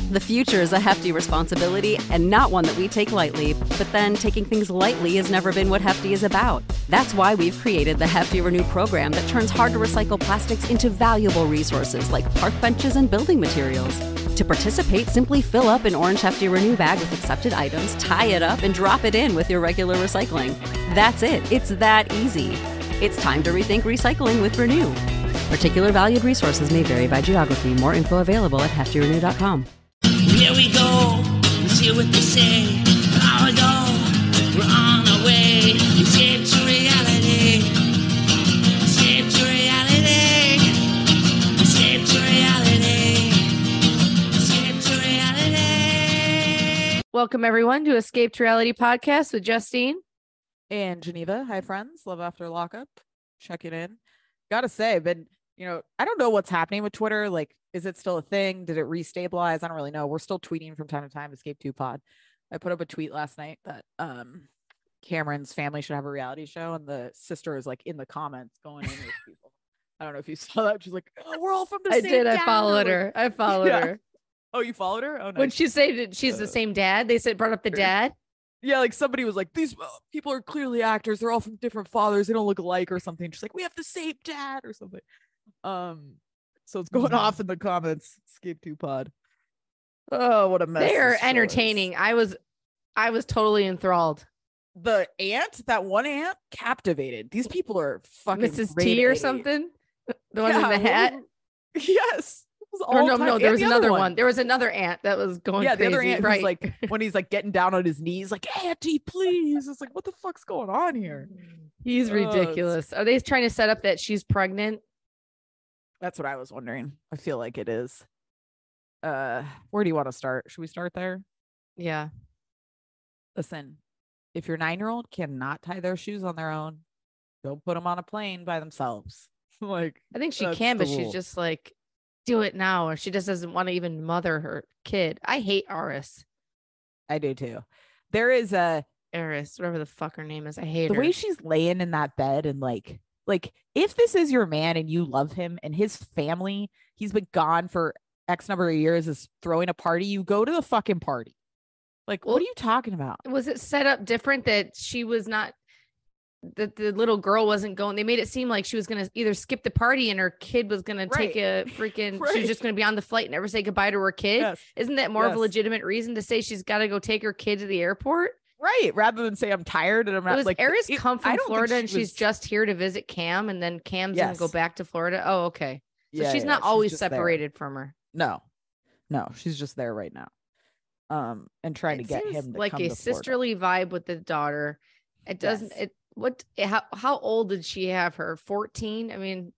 The future is a hefty responsibility and not one that we take lightly, but then taking things lightly has never been what Hefty is about. That's why we've created the Hefty Renew program that turns hard-to-recycle plastics into valuable resources like park benches and building materials. To participate, simply fill up an orange Hefty Renew bag with accepted items, tie it up, and drop it in with your regular recycling. That's it. It's that easy. It's time to rethink recycling with Renew. Particular valued resources may vary by geography. More info available at heftyrenew.com. Here we go, let's hear what they say. Now we go, we're on our way. Escape to reality. Escape to reality. Escape to reality. Escape to reality. Welcome everyone to Escape to Reality podcast with Justine and Geneva. Hi friends, love after lockup, checking in. Gotta say, I don't know what's happening with Twitter. Like, is it still a thing? Did it restabilize? I don't really know. We're still tweeting from time to time. Escape 2 pod. I put up a tweet last night that Cameron's family should have a reality show, and the sister is like in the comments going in with people. I don't know if you saw that. She's like, "Oh, we're all from the same." I did. dad. I followed her. I followed her. Oh, you followed her? Oh, nice. When she said that she's the same dad, they said brought up the dad. Yeah, like somebody was like, "These people are clearly actors. They're all from different fathers. They don't look alike," or something. She's like, "We have the same dad," or something. So it's going off in the comments. Escape 2 pod. Oh, what a mess. They're entertaining. I was totally enthralled. The aunt, that one aunt, captivated. These people are fucking Mrs. T or something. The one in the hat. Yes. Or no, there was another one. There was another aunt that was going crazy. The other aunt, right? who's like, when he's like getting down on his knees, like, "Auntie, please." It's like, what the fuck's going on here? He's ridiculous. Are they trying to set up that she's pregnant? That's what I was wondering. I feel like it is. Where do you want to start? Should we start there? Yeah. Listen, if your 9-year-old cannot tie their shoes on their own, don't put them on a plane by themselves. Like, I think she can, but she's just like, do it now. Or she just doesn't want to even mother her kid. I hate Aris. I do too. There is Aris, whatever the fuck her name is. I hate the her. way she's laying in that bed and like if this is your man and you love him and his family, he's been gone for X number of years, is throwing a party, you go to the fucking party. Like, what are you talking about? Was it set up different that she was not, that the little girl wasn't going? They made it seem like she was going to either skip the party and her kid was going to take a freaking, she was just going to be on the flight and never say goodbye to her kid. Yes. Isn't that more of a legitimate reason to say she's got to go take her kid to the airport? Right. Rather than say I'm tired and I'm not like. Eris come from Florida and she's just here to visit Cam, and then Cam's going to go back to Florida. Oh, okay. So she's not always separated from her. No, she's just there right now. And trying to get him to like come a to sisterly vibe with the daughter. It doesn't. How old did she have her? 14. I mean,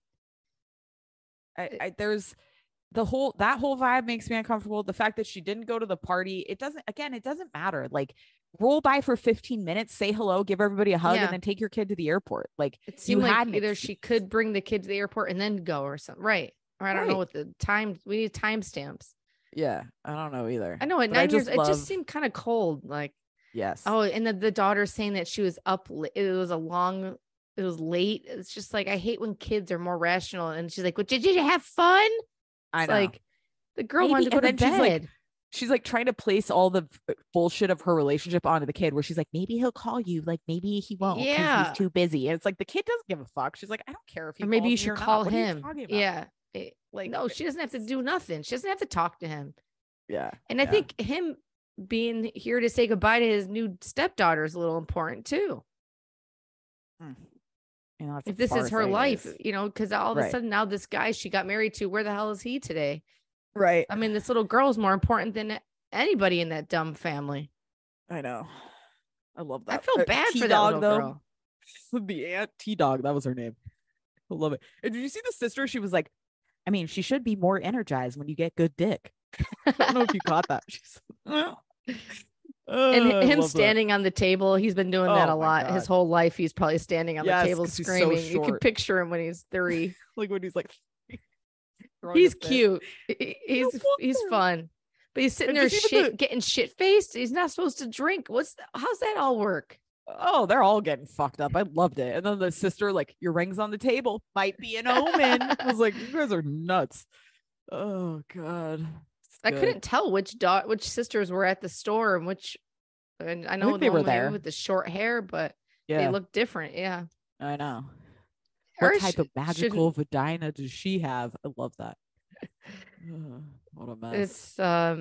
there's that whole vibe makes me uncomfortable. The fact that she didn't go to the party, it doesn't matter. Like, roll by for 15 minutes, say hello, give everybody a hug, and then take your kid to the airport. Like, it seemed like either she could bring the kid to the airport and then go or something. Right. Or I don't know what the time, we need timestamps. Yeah. I don't know either. I know at 9 years, it just seemed kind of cold. Like, yes. Oh, and the daughter saying that she was up. It was late. It's just like, I hate when kids are more rational. And she's like, "Well, did you have fun?" I know. Like, the girl wanted to go to bed. She's like trying to place all the bullshit of her relationship onto the kid, where she's like, maybe he'll call you. Like, maybe he won't. Yeah. He's too busy. And it's like, the kid doesn't give a fuck. She's like, I don't care if he, or maybe you should call him. Yeah. Like, no, she doesn't have to do nothing. She doesn't have to talk to him. Yeah. And I think him being here to say goodbye to his new stepdaughter is a little important too. If this is her life, because all of a sudden now this guy she got married to, where the hell is he today? Right. I mean, this little girl is more important than anybody in that dumb family. I know. I love that. I feel bad for that little girl. The aunt T-Dog, that was her name. I love it. And did you see the sister? She was like, I mean, she should be more energized when you get good dick. I don't know if you caught that. And him standing on the table, he's been doing that a lot. His whole life, he's probably standing on the table screaming. You can picture him when he's 3. Like when he's like, he's cute. He's fun. But he's sitting there getting shit faced. He's not supposed to drink. How's that all work? Oh, they're all getting fucked up. I loved it. And then the sister, like, your ring's on the table, might be an omen. I was like, you guys are nuts. Oh God. I couldn't tell which sisters were at the store and which, and I know they were there with the short hair, but yeah, they look different. Yeah, I know. What type of magical shouldn't- vagina does she have? I love that. What a mess.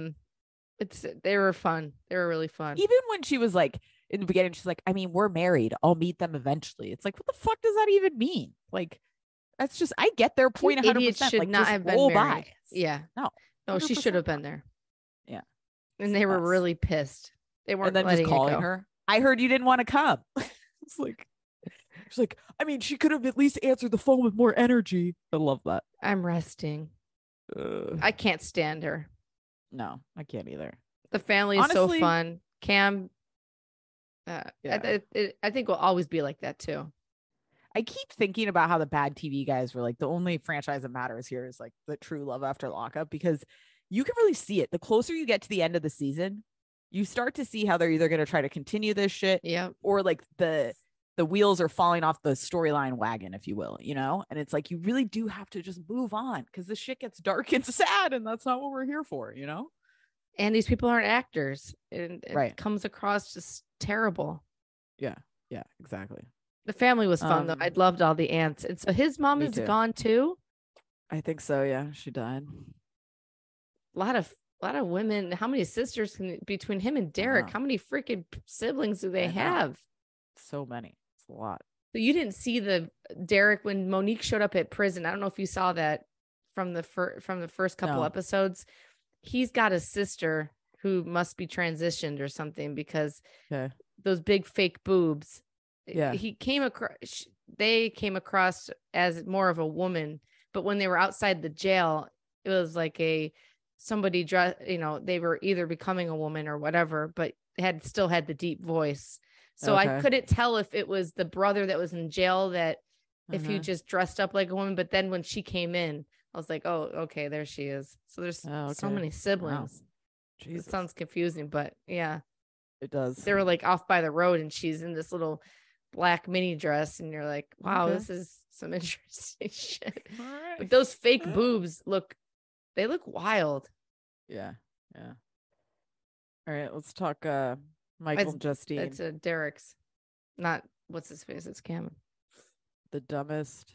They were fun. They were really fun. Even when she was like in the beginning, she's like, I mean, we're married. I'll meet them eventually. It's like, what the fuck does that even mean? Like, that's just, I get their point 100%. Idiots should like, not just have been roll married. by. Yeah. No, she 100%. should have been there. Yeah. And they were really pissed. They weren't and then letting just calling it go. her. I heard you didn't want to come. It's like, she's like, I mean, she could have at least answered the phone with more energy. I love that. I'm resting. I can't stand her. No, I can't either. The family is Honestly, so fun. Cam, yeah. I think will always be like that too. I keep thinking about how the bad TV guys were like, the only franchise that matters here is like the true Love After Lockup, because you can really see it. The closer you get to the end of the season, you start to see how they're either going to try to continue this shit, or like the wheels are falling off the storyline wagon, if you will, you know? And it's like, you really do have to just move on because this shit gets dark and sad, and that's not what we're here for, you know? And these people aren't actors. And it Right. comes across just terrible. Yeah. Yeah, exactly. The family was fun though. I loved all the aunts. And so his mom is gone too. I think so. Yeah. She died. A lot of women. How many sisters between him and Derek? How many freaking siblings do they have? So many. It's a lot. So you didn't see the Derek when Monique showed up at prison. I don't know if you saw that from the first couple episodes. He's got a sister who must be transitioned or something because those big fake boobs. Yeah. They came across as more of a woman, but when they were outside the jail, it was like somebody dressed, they were either becoming a woman or whatever, but still had the deep voice. So I couldn't tell if it was the brother that was in jail that if he just dressed up like a woman, but then when she came in, I was like, oh, okay, there she is. So there's so many siblings. Wow. It sounds confusing, but yeah, it does. They were like off by the road and she's in this little black mini dress and you're like, wow, this is some interesting shit. Right. But those fake boobs look wild. Yeah. Yeah. All right, let's talk Michael and Justine. It's Derek's, not what's his face. It's Cameron. The dumbest.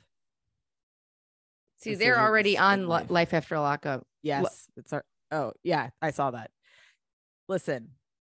See, they're already on Life After Lockup. Yes, oh yeah, I saw that. Listen,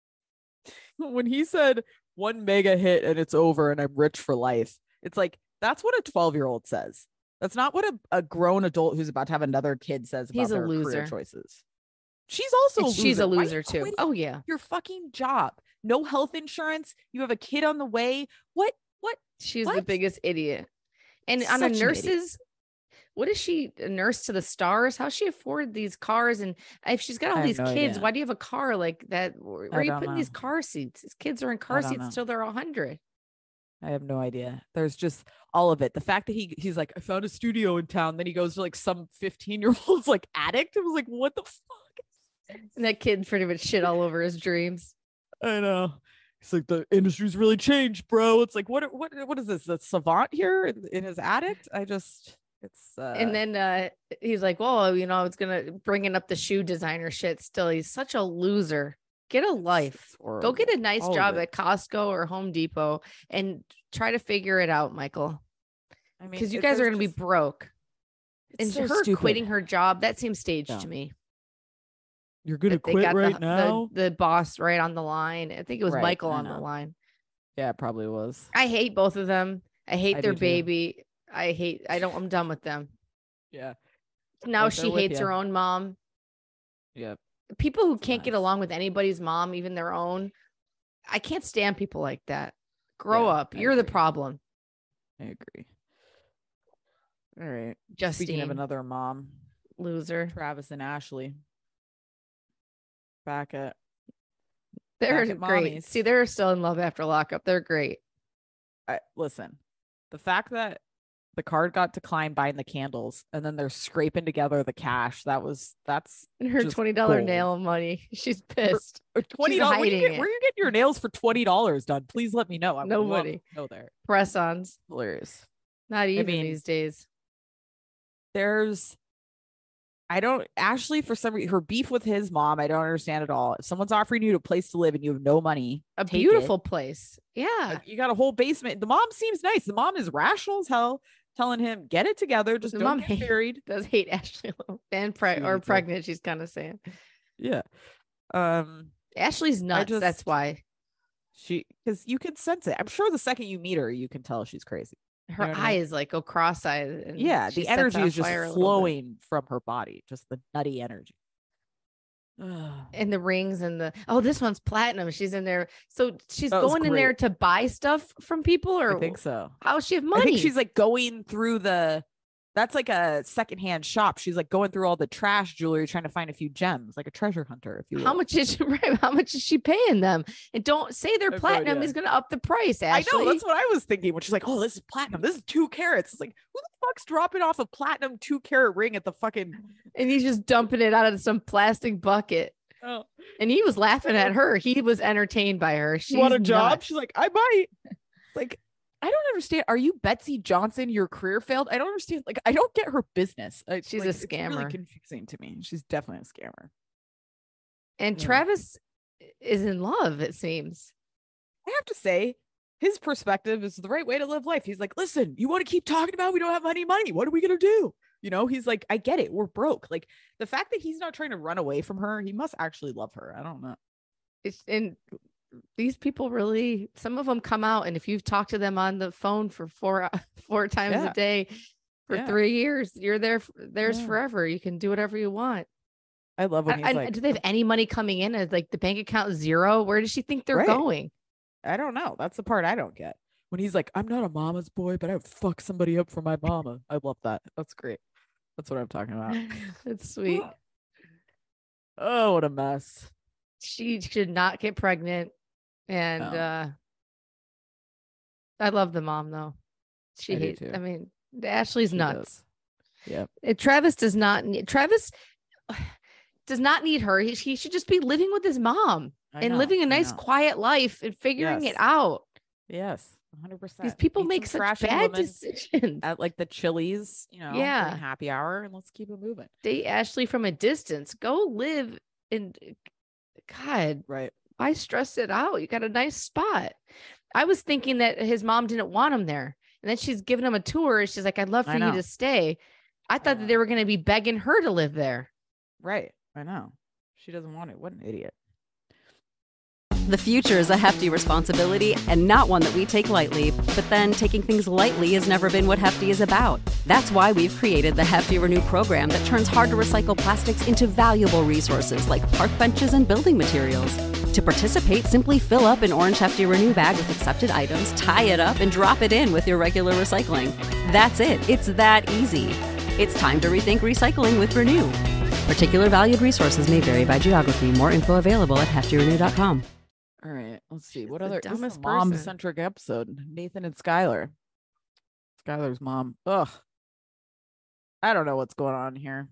when he said 1 mega hit and it's over and I'm rich for life, it's like, that's what a 12-year-old says. That's not what a grown adult who's about to have another kid says about their career choices. She's also a loser. She's a loser too. Oh yeah. Your fucking job. No health insurance. You have a kid on the way. What? She's the biggest idiot. And on a nurse's, what is she, a nurse to the stars? How's she afford these cars? And if she's got all these kids, idea. Why do you have a car like that? Where are you putting these car seats? These kids are in car seats till they're 100. I have no idea. There's just all of it. The fact that he's like, I found a studio in town. Then he goes to like some 15-year-old's like addict. I was like, what the fuck? And that kid pretty much shit all over his dreams. I know. He's like, the industry's really changed, bro. It's like, what is this? The savant here in his addict? And then he's like, well, I was gonna bringing up the shoe designer shit. Still, he's such a loser. Get a life. Go get a nice job at Costco or Home Depot and try to figure it out, Michael. I mean, because you guys are gonna be broke. And so her quitting her job, that seems staged to me. You're gonna quit right now. The boss right on the line. I think it was Michael on the line. Yeah, it probably was. I hate both of them. I hate their baby. I'm done with them. Yeah. Now she hates her own mom. Yeah. People who can't get along with anybody's mom, even their own. I can't stand people like that. Grow up. You're the problem. I agree. All right. Justine. Speaking of another mom. Loser. Travis and Ashley. They're great. Mommies. See, they're still in Love After Lockup. They're great. Listen, the fact that the card got declined buying the candles and then they're scraping together the cash, that's her $20 nail money. She's pissed. $20. Where you get your nails for $20 done? Please let me know. Nobody go there. Press-ons. Hilarious. Not even these days. There's Ashley, for some reason, her beef with his mom, I don't understand at all. If someone's offering you a place to live and you have no money, A take beautiful it. place. Yeah. Like, you got a whole basement. The mom seems nice. The mom is rational as hell, telling him, get it together. Just The don't mom get married. does hate Ashley a little. And pregnant, she's kind of saying. Yeah. Ashley's nuts. That's why. Because you can sense it. I'm sure the second you meet her, you can tell she's crazy. Her eyes like go cross-eyed. And yeah, the energy is just flowing from her body, just the nutty energy. And the rings and this one's platinum. She's in there. So she's going in there to buy stuff from people, or I think so. How does she have money? I think she's like going through that's like a secondhand shop. She's like going through all the trash jewelry, trying to find a few gems, like a treasure hunter, if you will. How much is she paying them? And don't say they're platinum is going to up the price, Ashley. I know. That's what I was thinking when she's like, oh, this is platinum. This is 2 carats. It's like, who the fuck's dropping off a platinum 2-carat ring at the fucking... And he's just dumping it out of some plastic bucket. Oh. And he was laughing at her. He was entertained by her. She's want a job? nuts. She's like, I might. Like, I don't understand. Are you Betsy Johnson? Your career failed? I don't understand. Like, I don't get her business. She's a scammer. It's really confusing to me. She's definitely a scammer. And Travis is in love, it seems. I have to say, his perspective is the right way to live life. He's like, listen, you want to keep talking about we don't have any money. What are we going to do? You know, he's like, I get it. We're broke. Like, the fact that he's not trying to run away from her, he must actually love her. I don't know. And these people really, some of them come out, and if you've talked to them on the phone for four times a day for 3 years, you're there's forever. You can do whatever you want. I love when he's like, do they have any money coming in? Is like the bank account zero? Where does she think they're going? I don't know. That's the part I don't get. When he's like, I'm not a mama's boy, but I would fuck somebody up for my mama. I love that. That's great. That's what I'm talking about. It's sweet. Oh, what a mess. She should not get pregnant. And I love the mom, though. She hates, I mean, Ashley's nuts. Yeah. Travis does not need her. He should just be living with his mom and living a nice, quiet life and figuring it out. Yes. 100%. These people make such bad decisions at like the Chili's, during happy hour, and let's keep it moving. Date Ashley from a distance. Go live in God. Right. Why stress it out? You got a nice spot. I was thinking that his mom didn't want him there, and then she's giving him a tour. She's like, "I'd love for you to stay." I thought that they were going to be begging her to live there. Right. I know. She doesn't want it. What an idiot. The future is a hefty responsibility and not one that we take lightly. But then taking things lightly has never been what Hefty is about. That's why we've created the Hefty Renew program that turns hard to recycle plastics into valuable resources like park benches and building materials. To participate, simply fill up an orange Hefty Renew bag with accepted items, tie it up, and drop it in with your regular recycling. That's it. It's that easy. It's time to rethink recycling with Renew. Particular valued resources may vary by geography. More info available at heftyrenew.com. All right, let's see. She's what the other dumbest mom-centric episode? Nathan and Skylar. Skylar's mom. Ugh. I don't know what's going on here.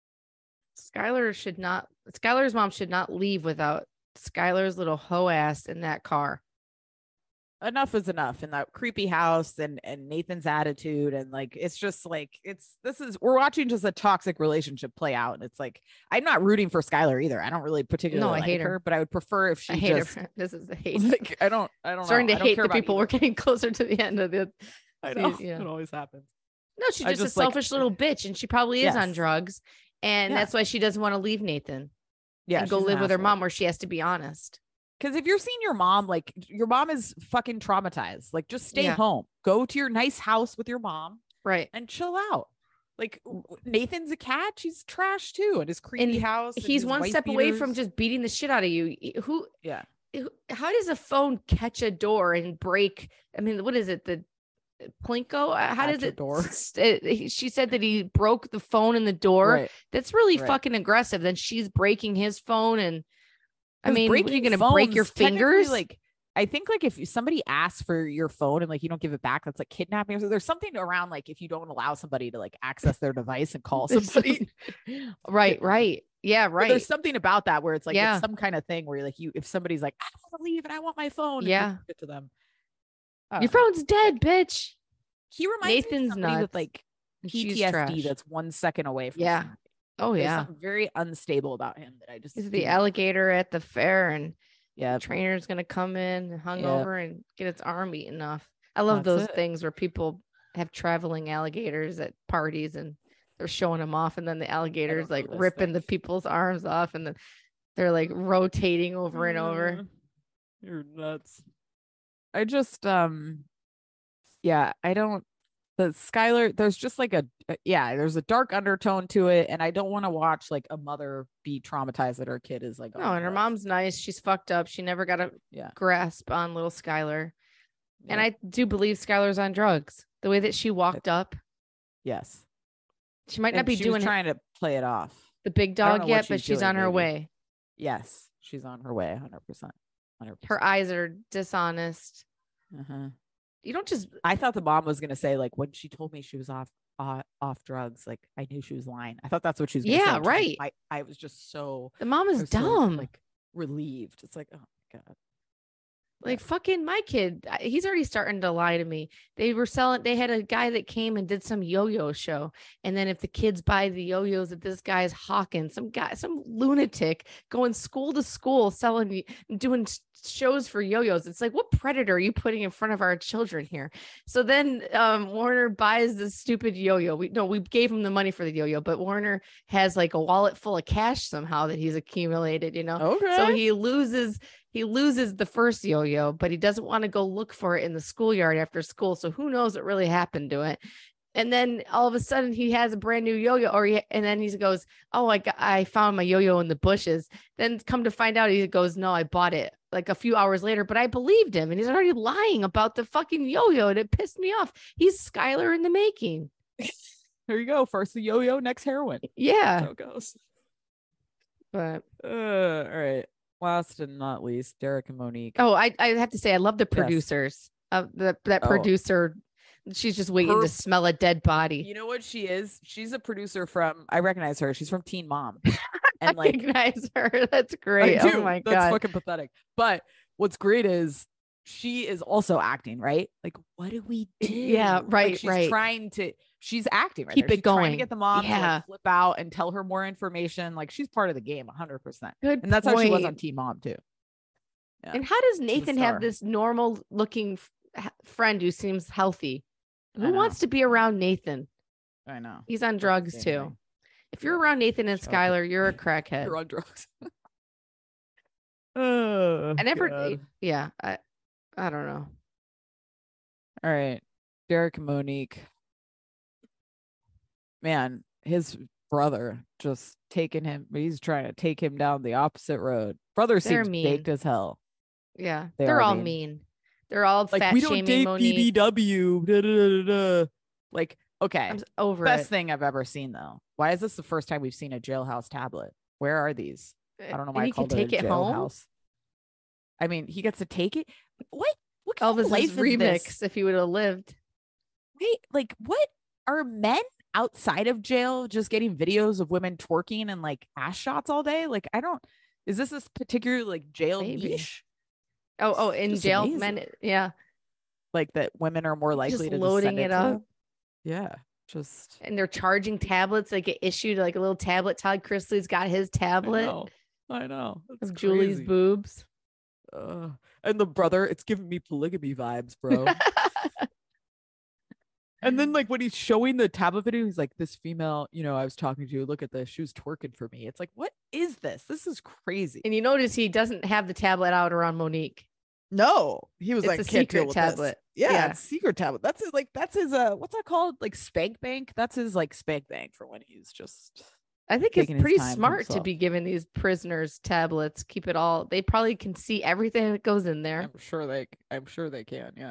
Skylar's mom should not leave without Skylar's little hoe ass in that car. Enough is enough in that creepy house and Nathan's attitude, and like it's just like we're watching just a toxic relationship play out, and it's like I'm not rooting for Skylar either. I don't really particularly hate her, but I would prefer if she her. This is the hate. Like, I don't starting know. to hate the people. We're getting closer to the end of the. I know it always happens. No, she's just a selfish little bitch, and she probably is on drugs, and that's why she doesn't want to leave Nathan. Yeah, and go live with her mom, where she has to be honest. Because if you're seeing your mom, like your mom is fucking traumatized, like just stay home, go to your nice house with your mom, right, and chill out. Like Nathan's a cat; she's trash too, and his creepy house. He's one step away from just beating the shit out of you. How does a phone catch a door and break? I mean, what is it? The Plinko? How does it? Door. She said that he broke the phone in the door. Right. That's really fucking aggressive. Then she's breaking his phone and. I mean, are you going to break your fingers? Like, I think like if somebody asks for your phone and like you don't give it back, that's like kidnapping. So there's something around like if you don't allow somebody to like access their device and call somebody. Right. Yeah, right. But there's something about that where it's like it's some kind of thing where like if somebody's like, I want to leave and I want my phone. Yeah. Get to them. Your phone's dead, bitch. He reminds me of somebody with like PTSD that's 1 second away from somebody. Oh There's yeah. something very unstable about him that I just He's the do- alligator at the fair, and Yeah. the trainer's gonna come in hungover and get its arm eaten off. I love That's those it. things where people have traveling alligators at parties and they're showing them off, and then the alligator's know like this ripping thing. the people's arms off, and then they're like rotating over and over. You're nuts. I just yeah, I don't the Skylar, there's just like there's a dark undertone to it, and I don't want to watch like a mother be traumatized that her kid is like No, on and her drugs. mom's nice. She's fucked up. She never got a Yeah. grasp on little Skylar. And Yeah. I do believe Skylar's on drugs. The way that she walked up, Yes. she might not And be she doing was trying to play it off. the big I don't know dog what yet, but she's she's doing, on her maybe. way. Yes, she's on her way 100%. 100%. Her eyes are dishonest. Uh-huh. You don't just I thought the mom was gonna say, like, when she told me she was off drugs, like I knew she was lying. I thought that's what she was gonna say. Yeah, And she's like, right. I was just so the mom I is was so, dumb. like relieved. It's like, oh my God. Like fucking my kid, he's already starting to lie to me. They had a guy that came and did some yo-yo show. And then if the kids buy the yo-yos that this guy's hawking, some lunatic going school to school, doing shows for yo-yos. It's like, what predator are you putting in front of our children here? So then Warner buys this stupid yo-yo. We gave him the money for the yo-yo, but Warner has like a wallet full of cash somehow that he's accumulated, Okay. So he loses the first yo-yo, but he doesn't want to go look for it in the schoolyard after school. So who knows what really happened to it? And then all of a sudden he has a brand new yo-yo, and then he goes, "Oh, I found my yo-yo in the bushes." Then come to find out, he goes, "No, I bought it like a few hours later." But I believed him, and he's already lying about the fucking yo-yo, and it pissed me off. He's Skylar in the making. There you go. First the yo-yo, next heroin. Yeah. That's how it goes. But All right. Last and not least, Derek and Monique. oh, I have to say, I love the Yes. producers. That Oh. producer, she's just waiting to smell a dead body. You know what she is? She's a producer from, I recognize her. She's from Teen Mom. I And like, recognize her. That's I great. do. Oh my That's god. fucking pathetic. But what's great is she is also acting, right? Like, what do we do? Yeah, right, Like, she's right. trying to, she's acting right Keep there. it She's trying to going. get the mom to Yeah. like flip out and tell her more information. Like, she's part of the game 100%. Good And that's how she was point. on Teen Mom too. Yeah. And how does She's a Nathan star. have this normal looking friend who seems healthy? I Who know. wants to be around Nathan? I know. He's on drugs Same too. thing. If you're around Nathan and Shocking. Skylar, you're a crackhead. You're on drugs. Oh, I never, God. yeah, I don't know. All right. Derek and Monique. Man, his brother just taking him. He's trying to take him down the opposite road. Brother They're seems mean. baked as hell. Yeah, They they're are all mean. mean. They're all Like, fat we don't shaming date Monique. BBW. Da, da, da, da, da. Like, okay. I'm over Best it. thing I've ever seen, though. Why is this the first time we've seen a jailhouse tablet? Where are these? I don't know why And I he can called take it a it home. jailhouse. I mean, he gets to take it. What? What kind Elvis' of life is remix. this? If he would have lived. Wait, like, what are men outside of jail just getting videos of women twerking and like ass shots all day? Like, I don't. Is this particular like jail Maybe. niche? Oh, in Just jail, amazing. men. Yeah, Like that women are more likely just to loading send it to up. them? Yeah, just And they're charging tablets. They get issued like a little tablet. Todd Chrisley's got his tablet I know. That's of Julie's crazy. boobs. And the brother, it's giving me polygamy vibes, bro. And then like when he's showing the tablet video, he's like, this female, I was talking to, look at this, she was twerking for me. It's like, what is this? This is crazy. And you notice he doesn't have the tablet out around Monique. No, he was It's like, a can't deal secret with tablet. this. Yeah, Yeah. it's secret tablet. That's his what's that called? Like spank bank. That's his like spank bank for when he's just I think it's taking his pretty time to smart to himself. be giving these prisoners tablets. Keep it all. They probably can see everything that goes in there. I'm sure they can. Yeah.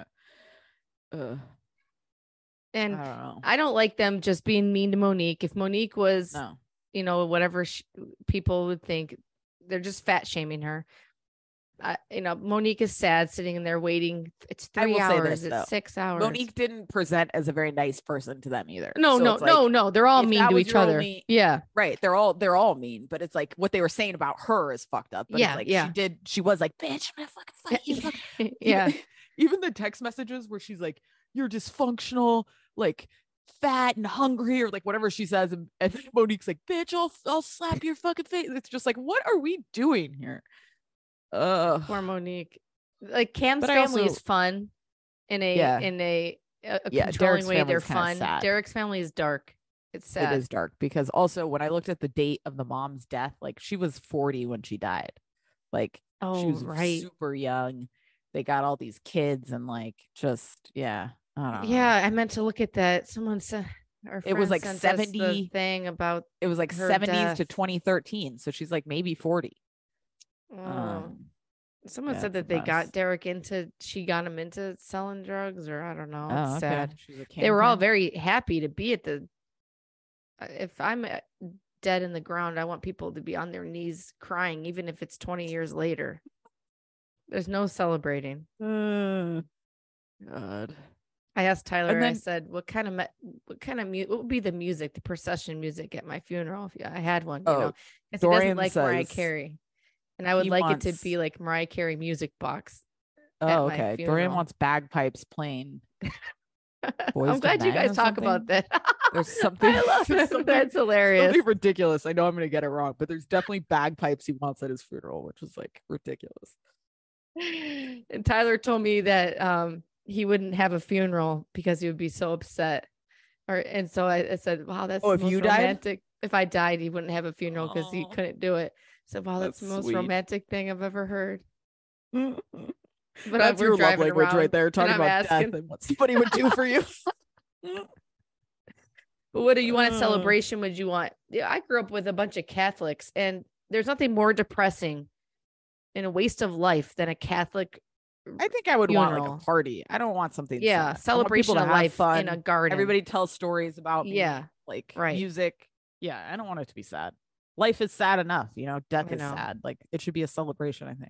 And I don't know. I don't like them just being mean to Monique. If Monique was, No. Whatever people would think, they're just fat shaming her. Monique is sad sitting in there waiting. It's 3 will say hours. this, though. It's 6 hours. Monique didn't present as a very nice person to them either. No, So no, it's like, no. They're all if mean that to was each your other. only- Yeah. Right. They're all mean, but it's like what they were saying about her is fucked up. But Yeah, it's like yeah. she was like, bitch, I'm gonna fucking fight you. Fuck. Yeah. Even the text messages where she's like, you're dysfunctional, like fat and hungry, or like whatever she says, and Monique's like, bitch, I'll slap your fucking face. It's just like, what are we doing here? Poor Monique. Like Cam's But family is fun in a controlling Derek's way. They're family's kinda fun. sad. Derek's family is dark. It's sad. It is dark because also when I looked at the date of the mom's death, like she was 40 when she died. Like she was super young. They got all these kids and like just I don't know. Yeah, I meant to look at that. Someone said it was like 70 thing about it was like 70s death. to 2013. So she's like maybe 40. Someone said that they got Derek she got him into selling drugs, or I don't know. It's sad. They were all very happy to be at the. If I'm dead in the ground, I want people to be on their knees crying, even if it's 20 years later. There's no celebrating. God. I asked Tyler. I said, "What would be the music, the procession music at my funeral if I had one?" You know, because he doesn't like Mariah Carey, and I would like it to be like Mariah Carey music box. Oh, okay. Dorian wants bagpipes playing. I'm glad you guys talk about that. There's something. I love it. That's hilarious. Something ridiculous. I know I'm gonna get it wrong, but there's definitely bagpipes he wants at his funeral, which is like ridiculous. And Tyler told me that he wouldn't have a funeral because he would be so upset. And so I said, "Wow, that's if you romantic. If I died, he wouldn't have a funeral because he couldn't do it." So wow, that's the most romantic thing I've ever heard. But that's your love language right there, talking about death and what somebody would do for you. But what do you want a celebration? Would you want? Yeah, I grew up with a bunch of Catholics, and there's nothing more depressing and a waste of life than a Catholic. I think I would want like a party. I don't want something. Yeah, celebration of life fun. In a garden. Everybody tells stories about me. Like music. Yeah, I don't want it to be sad. Life is sad enough, you know. Death is sad. Like it should be a celebration, I think.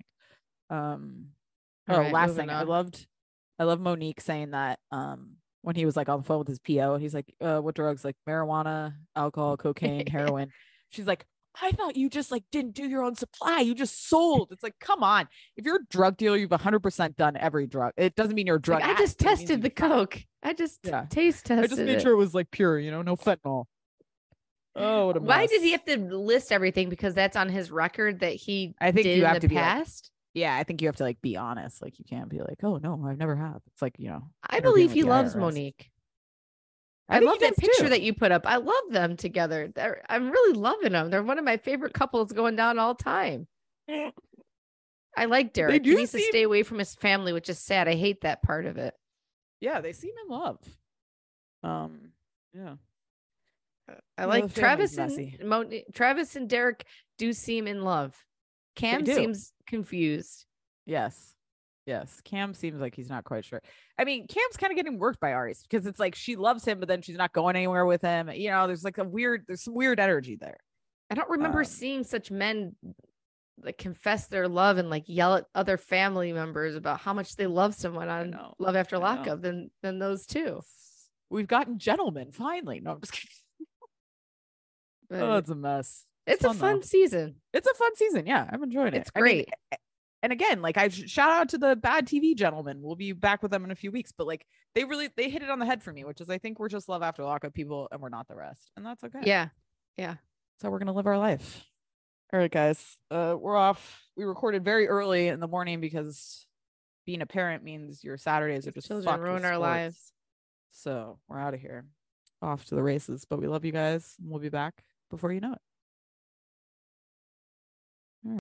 Last thing, I love Monique saying that when he was like on the phone with his PO, he's like, what drugs? Like marijuana, alcohol, cocaine, heroin. She's like, I thought you just like didn't do your own supply. You just sold. It's like, come on. If you're a drug dealer, you've 100% done every drug. It doesn't mean you're a drug. Like, I just tested the coke. I just taste tested. I just made sure it was like pure, you know, no fentanyl. Oh, what a mess. Why did he have to list everything? Because that's on his record that he did you have in the past. Yeah, I think you have to like be honest. Like you can't be like, oh no, I've never have. It's like, you know. I believe he loves Monique. I love that picture that you put up. I love them together. I'm really loving them. They're one of my favorite couples going down all time. I like Derek. He needs to stay away from his family, which is sad. I hate that part of it. Yeah, they seem in love. Yeah. I like Travis and Derek do seem in love. Cam seems confused. Yes. Cam seems like he's not quite sure. I mean, Cam's kind of getting worked by Aries because it's like she loves him, but then she's not going anywhere with him. You know, there's some weird energy there. I don't remember seeing such men like confess their love and like yell at other family members about how much they love someone on Love After Lockup than those two. We've gotten gentlemen finally. No, I'm just kidding. It's a mess. It's a fun season. It's a fun season. Yeah, I'm enjoying it. It's great. I mean, and again, like I shout out to the Bad TV gentlemen. We'll be back with them in a few weeks, but like they hit it on the head for me, which is I think we're just Love After Lockup people and we're not the rest. And that's okay. Yeah. So we're going to live our life. All right, guys, we're off. We recorded very early in the morning because being a parent means your Saturdays are just children ruin our lives. So we're out of here, off to the races, but we love you guys. And we'll be back before you know it.